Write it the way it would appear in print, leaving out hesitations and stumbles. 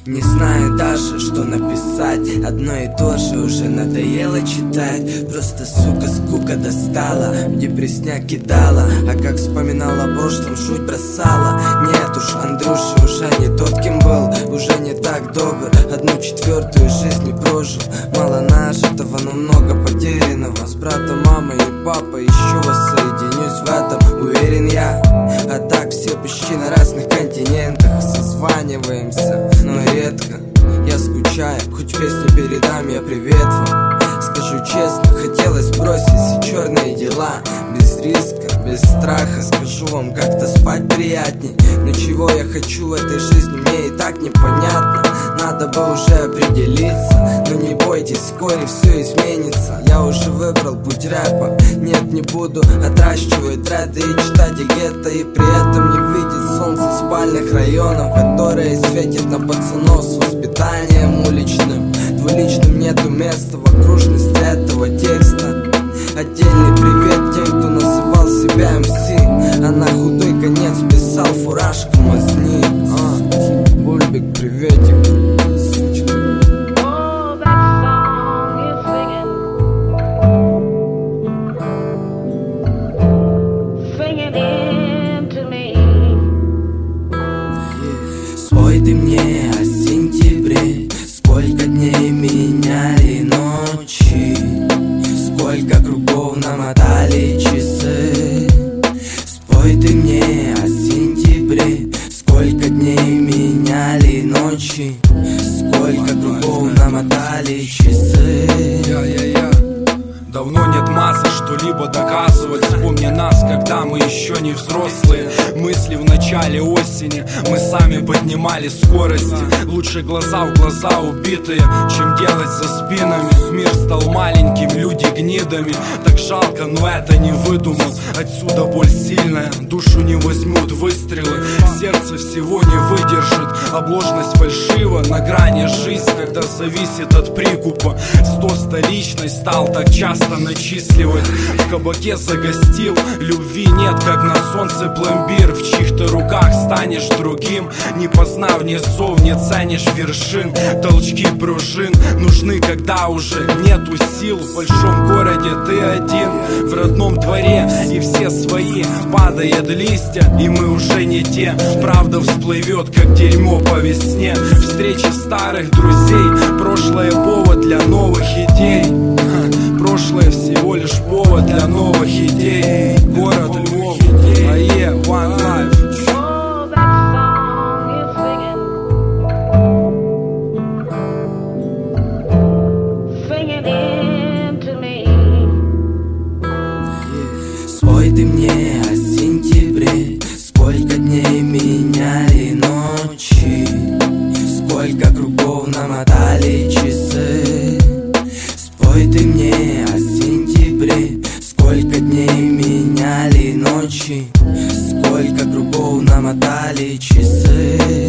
Не знаю даже, что написать. Одно и то же уже надоело читать. Просто, сука, скука достала, в депресняк кидала. А как вспоминала о прошлом, жуть бросала. Нет уж, Андрюша уже не тот, кем был. Уже не так добр, 1/4 жизни прожил. Мало нажитого, но много потерянного. С братом, мамой и папой еще воссоединюсь в этом, уверен я. А так все почти на разных континентах. Созваниваемся, но редко. Я скучаю, хоть песню передам я привет вам. Скажу честно, хотелось бросить все черные дела. Без риска, без страха, скажу вам, как-то спать приятней. Но чего я хочу в этой жизни, мне и так непонятно. Надо бы уже определиться, но не бойтесь, вскоре все изменится. Я уже выбрал путь рэпа, нет, не буду отращивать дреды и читать о гетто. И при этом не видеть солнце спальных районов, которые светят на пацанов с воспитанием уличным. Двуличным нету места в окружности этого текста. Отдельный привет тем, кто называл себя МС, а на худой конец писал фуражку мазни. Бульбик, приветик. Спой ты мне о сентябре, сколько дней меняли ночи, сколько кругов намотали часы. Спой ты мне о сентябре, сколько дней меняли ночи, сколько кругов намотали часы. Давно нет массы что-либо доказывать. Вспомни нас, когда мы еще не взрослые. Мысли в начале осени, мы сами поднимали скорости. Лучше глаза в глаза убитые, чем делать за спинами. Мир стал маленьким, люди гнидами. Так жалко, но это не выдумал. Отсюда боль сильная, душу не возьмут выстрелы. Сердце всего не выдержит, обложность фальшива. На грани жизнь, когда зависит от прикупа. 100 столичность стал так часто начисливать. В кабаке загостил, любви нет, как на солнце пломбир. В чьих-то руках станешь другим, не познав низов, не ценишь вершин. Толчки пружин нужны, когда уже нету сил. В большом городе ты один, в родном дворе и все свои. Падают листья, и мы уже не те. Правда всплывет, как дерьмо по весне. Встречи старых друзей, прошлое повод для новых идей. Прошлое всего лишь повод для новых идей. Город Львов, One Life. Спой ты мне о сентябре, сколько дней меняли ночи, сколько кругов намотали часы. Спой ты мне о сентябре, сколько дней меняли ночи, сколько кругов намотали часы.